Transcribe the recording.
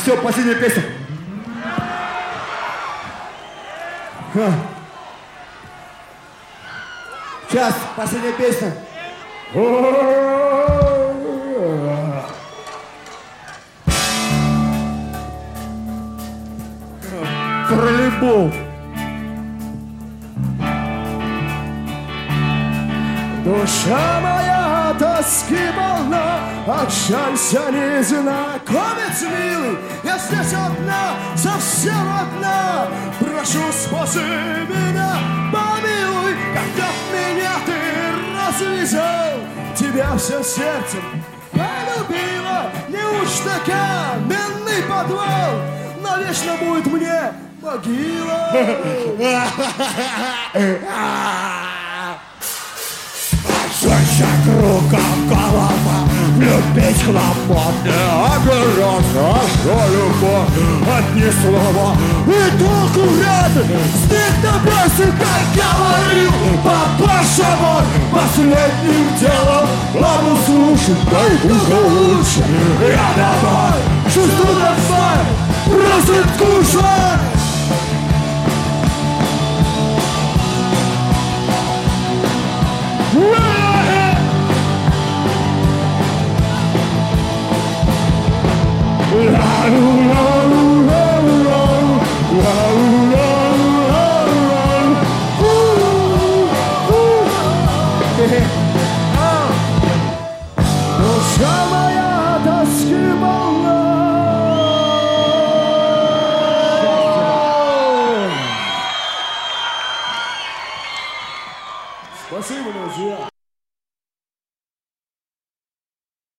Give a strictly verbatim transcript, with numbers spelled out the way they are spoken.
Все, последняя песня. Сейчас, последняя песня. Про любовь. Душа моя тоски полна, общайся, незнакомец милый. Я здесь одна, совсем одна. Прошу, спаси меня, помилуй. Когда меня ты развязал, тебя всем сердцем полюбила. Неужто каменный подвал навечно будет мне могила? Женщина кругом голова, любить хлопотно, опираться, что любовь, одни слова и толку вряд. С них добрайся, как говорил папаша мой, последним делом лаву слушай, дай ухо лучше. Я давай, чувствую давай, просто кушай. La la la